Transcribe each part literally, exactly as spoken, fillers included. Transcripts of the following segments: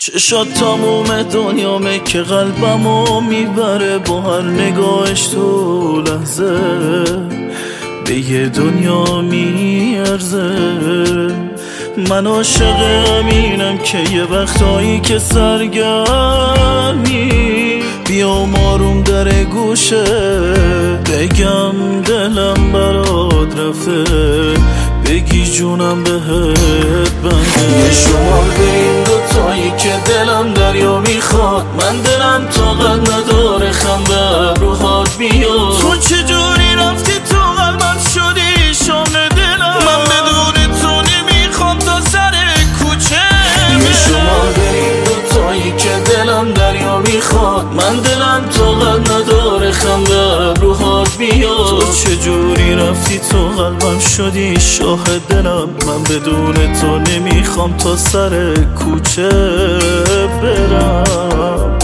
چشات تموم دنیامه که قلبمو میبره با هر نگاهش تو لحظه به یه دنیا میارزه. من عاشق امینم که یه وقتایی که سرگرمی بیام آروم در گوشه بگم دلم برات رفته، بگی جونم بهت بنده. یه شمار به این دوتایی که دلم دریا میخواد، من دلم طاقت نداره خم به ابروهات بیاد. تو چجوری رفتی تو قلبم شدی شام دلم، من بدون تو نمیخوام تا سر کوچه. یه شمار به این دوتایی که دلم دریا میخواد، من دلم طاقت نداره خم به ابروهات بیاد. تو چجوری رفتی تو قلبم شدی شاه دلم، من بدون تو نمیخوام تا سر کوچه برم.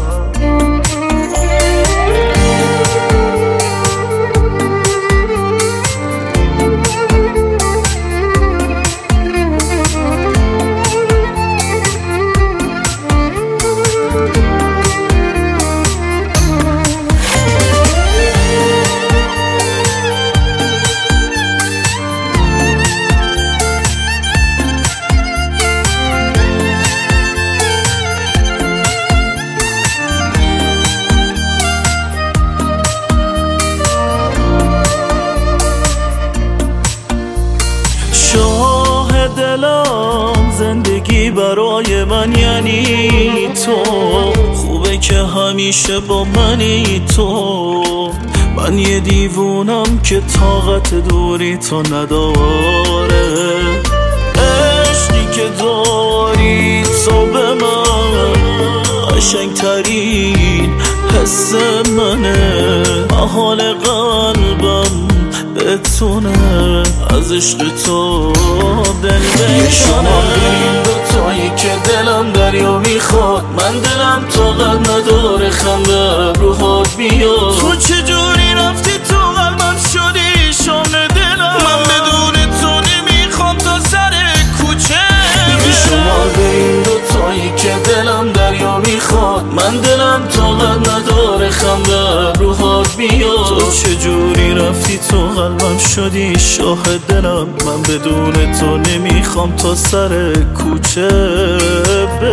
شاه دلم زندگی برای من یعنی تو، خوبه که همیشه با منی تو. من یه دیوونم که طاقت دوری تو نداره، عشقی که داری تو به من قشنگترین حس منه. حال قلبم بتونه از عشق تو دل بکنه. یه شمار این دوتایی که دلم دریا میخواد، من دلم طاقت نداره خم به ابروهات بیاد. تو چجوری رفتی تو قلبم شدی شام دلم، من بدون تو نمیخوام تا سر کوچه. یه شمار به این دوتایی که دلم دریا میخواد، من دلم طاقت نداره خم به ابروهات بیاد. تو چجوری رفتی تو قلبم شدی شاه دلم، من بدون تو نمیخوام تا سر کوچه برم.